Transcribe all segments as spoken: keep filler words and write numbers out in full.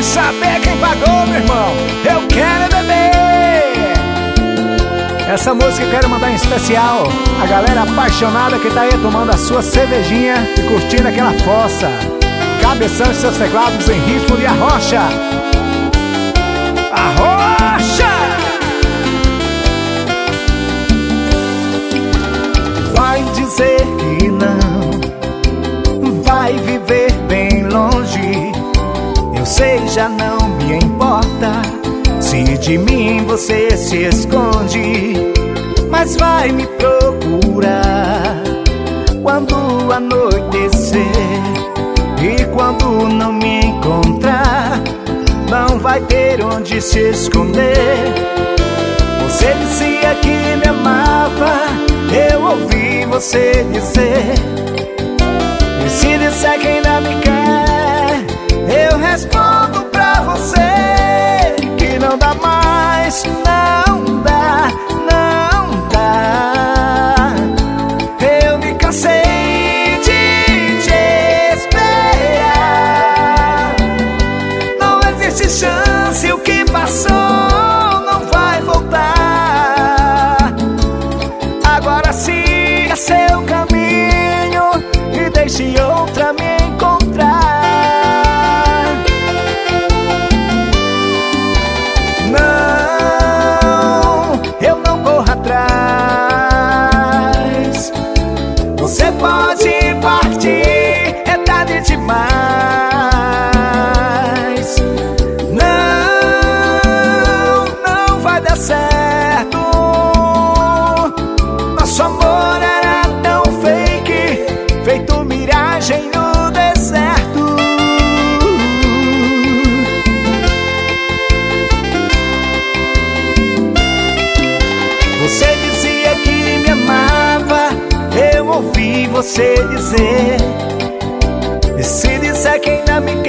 saber quem pagou, meu irmão. Eu quero beber. Essa música eu quero mandar em especial a galera apaixonada que tá aí tomando a sua cervejinha e curtindo aquela fossa. Cabeção e seus teclados em ritmo de arrocha. Arrocha! Vai dizer que não, vai viver bem longe. Eu sei, já não me importa se de mim você se esconde, mas vai me procurar quando anoitecer. E quando não me encontrar, não vai ter onde se esconder. Você dizia que me amava, eu ouvi você dizer. E se disser que ainda me quer, eu respondo pra você que não dá mais, não dá, não dá. Eu me cansei de te esperar. Não existe chance, o que passou não vai voltar. Agora siga seu caminho e deixe outra me encontrar. Você pode partir, é tarde demais. Não, não vai dar certo. Nosso amor era tão fake, feito miragem no deserto. Você dizia que me amava, eu ouvi você dizer. E se disser que ainda me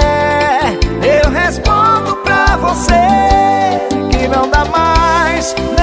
quer, eu respondo pra você que não dá mais.